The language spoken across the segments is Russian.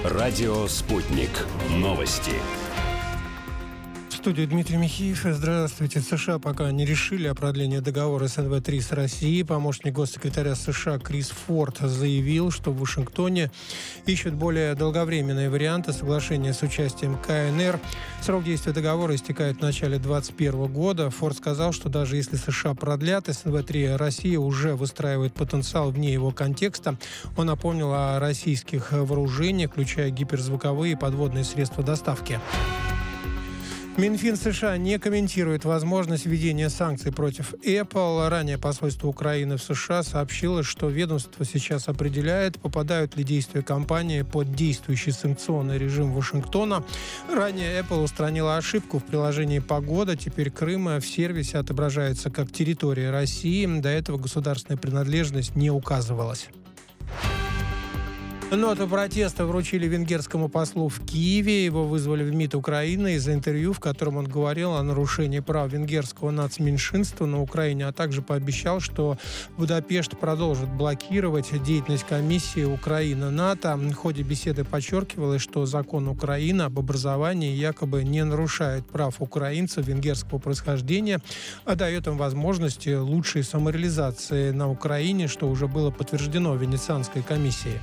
Радио «Спутник». Новости. В студии Дмитрий Михеев. Здравствуйте. США пока не решили о продлении договора СНВ-3 с Россией. Помощник госсекретаря США Крис Форд заявил, что в Вашингтоне ищут более долговременные варианты соглашения с участием КНР. Срок действия договора истекает в начале 2021 года. Форд сказал, что даже если США продлят СНВ-3, Россия уже выстраивает потенциал вне его контекста. Он напомнил о российских вооружениях, включая гиперзвуковые и подводные средства доставки. Минфин США не комментирует возможность введения санкций против Apple. Ранее посольство Украины в США сообщило, что ведомство сейчас определяет, попадают ли действия компании под действующий санкционный режим Вашингтона. Ранее Apple устранила ошибку в приложении «Погода». Теперь Крым в сервисе отображается как территория России. До этого государственная принадлежность не указывалась. Ноту протеста вручили венгерскому послу в Киеве. Его вызвали в МИД Украины из-за интервью, в котором он говорил о нарушении прав венгерского нацменьшинства на Украине, а также пообещал, что Будапешт продолжит блокировать деятельность комиссии Украина-НАТО. В ходе беседы подчеркивалось, что закон Украины об образовании якобы не нарушает прав украинцев венгерского происхождения, а дает им возможности лучшей самореализации на Украине, что уже было подтверждено Венецианской комиссией.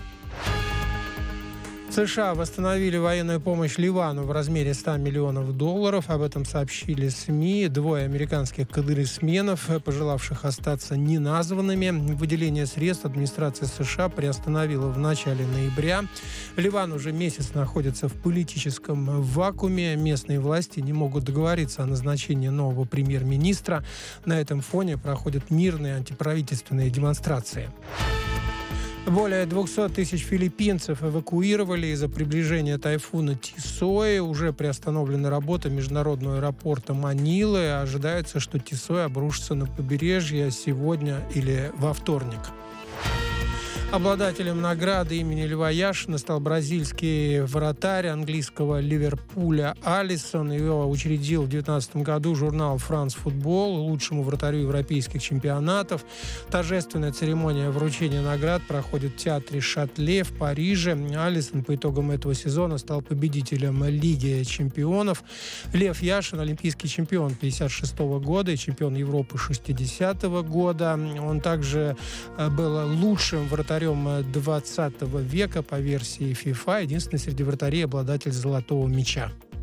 США восстановили военную помощь Ливану в размере $100 миллионов. Об этом сообщили СМИ. Двое американских конгрессменов, пожелавших остаться неназванными. Выделение средств администрация США приостановила в начале ноября. Ливан уже месяц находится в политическом вакууме. Местные власти не могут договориться о назначении нового премьер-министра. На этом фоне проходят мирные антиправительственные демонстрации. Более 200 тысяч филиппинцев эвакуировали из-за приближения тайфуна Тисои. Уже приостановлены работы международного аэропорта Манилы. Ожидается, что Тисои обрушится на побережье сегодня или во вторник. Обладателем награды имени Льва Яшина стал бразильский вратарь английского Ливерпуля Алисон. Его учредил в 2019 году журнал «France Football» лучшему вратарю европейских чемпионатов. Торжественная церемония вручения наград проходит в театре Шатле в Париже. Алисон по итогам этого сезона стал победителем Лиги чемпионов. Лев Яшин – олимпийский чемпион 1956 года и чемпион Европы 1960 года. Он также был лучшим вратарем 20 века по версии FIFA, единственный среди вратарей обладатель золотого мяча.